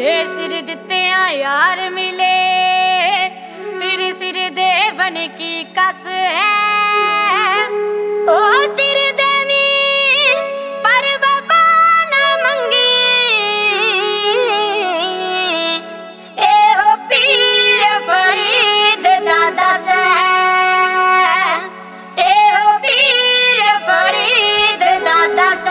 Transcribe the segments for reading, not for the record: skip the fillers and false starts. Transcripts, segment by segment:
ये सिर दिते यार मिले फिर सिर दे बन की कस है। ओ सिर देवी पर बाबा ना मंगी ए हो पीर फरीद दादा से ए हो पीर फरीद दादा से।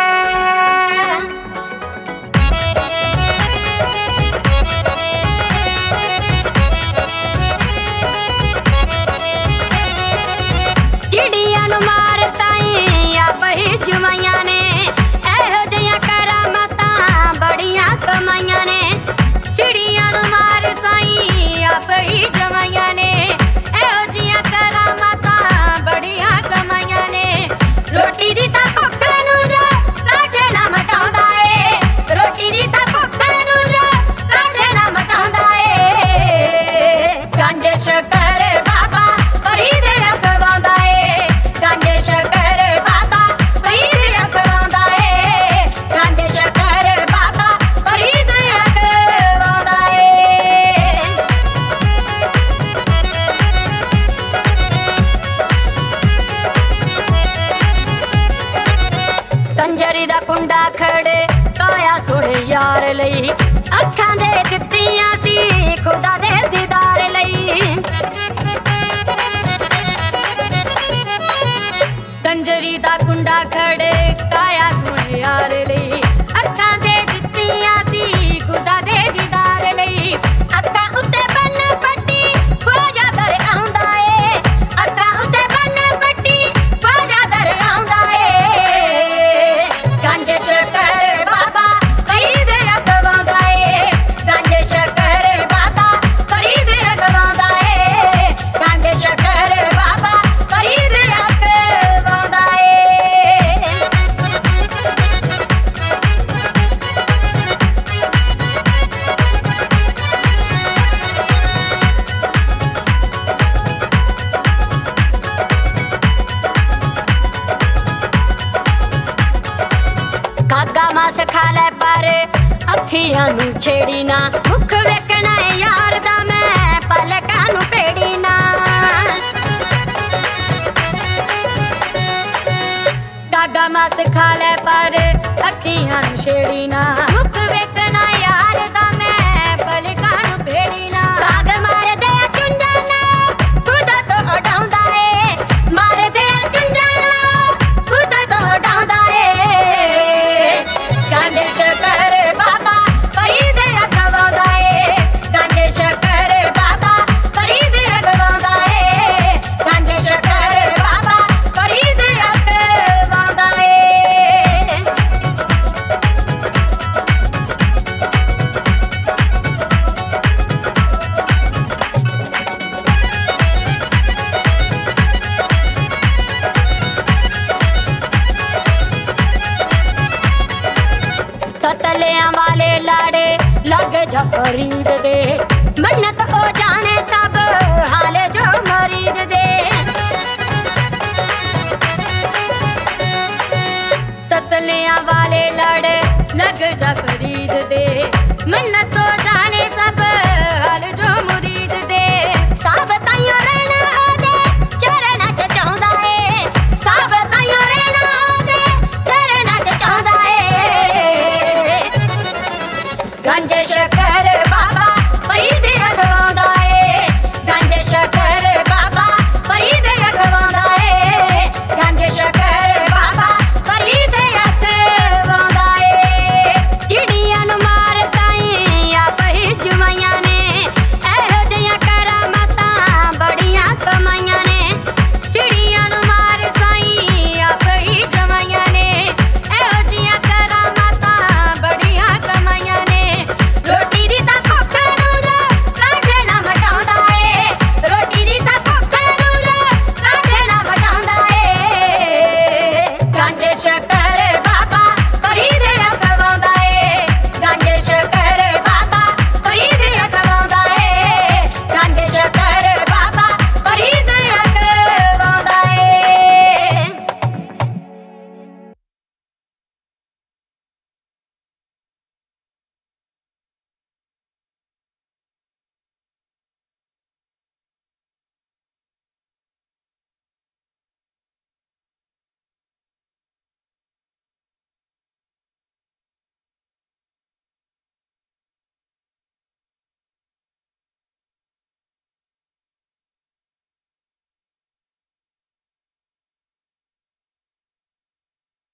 जुमाइया ने एहो जिया करामतां बड़ियां कमाइया ने चिड़िया नु मार साई आप ही जुमाइया ने एहो जिया करामतां बड़ियां कमाइया ने। रोटी दी तां भुख नूं काढे ना मटाउंदा ए रोटी दी तां भुख नूं काढे ना मटाउंदा ए। गांजे शकर बाबा फरीद रखवांदा ए गांजे शकर कंजरी दा कुंडा खड़े काया सुने यार लई अखां दे दित्तियां सी खुदा दे दीदार लई। कंजरी दा कुंडा खड़े काया सुने यार लई अखां दे दित्तियां सी खुदा दे दीदार लई। अखां उत्ते बन पट्टी ख्वाजा दर आउंदा ए अखां उत्ते बन पट्टी ख्वाजा दर आउंदा ए। गांजे शकर बाबा फरीद रखवांदा ए गांजे शकर बाबा फरीद रखवांदा ए गांजे शकर बाबा फरीद रखवांदा ए। कागा मास खा ले पर अखियां नू छेड़ी ना मुख वेखना यार दा मैं पलकां नू पेड़ी ना। कागा मास खा ले पर अखियां नू छेड़ी ना मुख वेखना यार दा मैं पलकां नू पेड़ी ना। काग मार दे चुंझाना खुदा तो उड़ाउंदा ए मार दे चुंझाना खुदा तो उड़ाउंदा ए। गांजे शकर बाबा फरीद रखवांदा ए गांजे शकर बाबा फरीद रखवांदा ए गांजे शकर बाबा फरीद रखवांदा ए। ततलियां वाले लाड़े लग जा फरीद दे मन्नत हो जाने सब हाल जो मरीद दे। ततलियां वाले लाड़े लग जा फरीद दे मन्नत हो जाने सब हाल जो